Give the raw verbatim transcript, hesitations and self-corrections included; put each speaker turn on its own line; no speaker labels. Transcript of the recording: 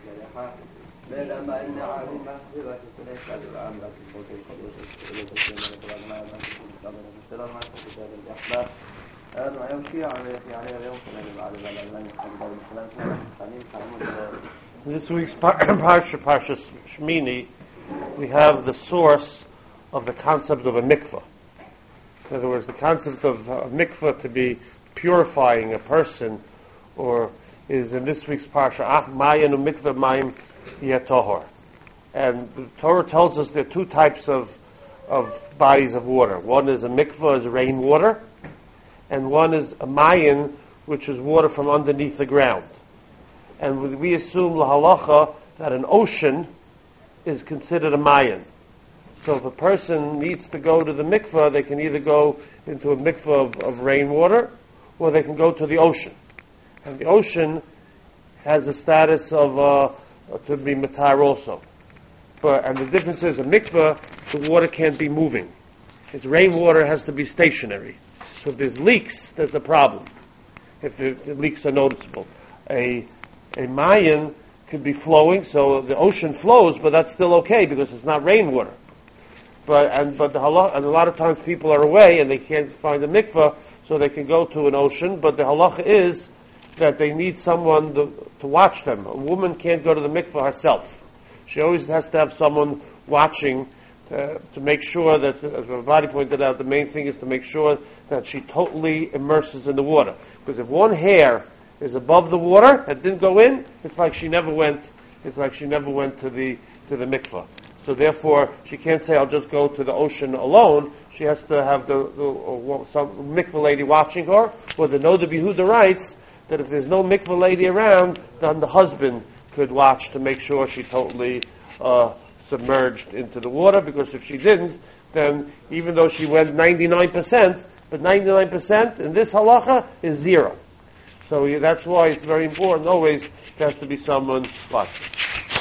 This week's Parsha, Parsha Shmini, we have the source of the concept of a mikveh. In other words, the concept of a mikveh to be purifying a person, or is in this week's Parsha, Ach Mayanu Mikveh Mayim Yatohor. And the Torah tells us there are two types of of bodies of water. One is a mikveh, is rainwater, and one is a mayin, which is water from underneath the ground. And we assume lahalacha that an ocean is considered a mayin. So if a person needs to go to the mikveh, they can either go into a mikveh of, of rainwater, or they can go to the ocean. And the ocean has the status of uh, to be matar also. But, and the difference is, a mikveh, the water can't be moving. Its rainwater has to be stationary. So if there's leaks, there's a problem. If the, the leaks are noticeable. A a mayin could be flowing, so the ocean flows, but that's still okay because it's not rainwater. But and but the halach, and a lot of times people are away and they can't find a mikveh, so they can go to an ocean. But the halacha is that they need someone to, to watch them. A woman can't go to the mikveh herself. She always has to have someone watching to, to make sure that, as Ravadi pointed out, the main thing is to make sure that she totally immerses in the water. Because if one hair is above the water that didn't go in, it's like she never went. It's like she never went to the to the mikveh. So therefore, she can't say, "I'll just go to the ocean alone." She has to have the, the uh, some mikveh lady watching her. Or the Noda B'Yehuda writes that if there's no mikveh lady around, then the husband could watch to make sure she totally uh, submerged into the water. Because if she didn't, then even though she went ninety-nine percent, but ninety-nine percent in this halacha is zero. So that's why it's very important. Always there has to be someone watching.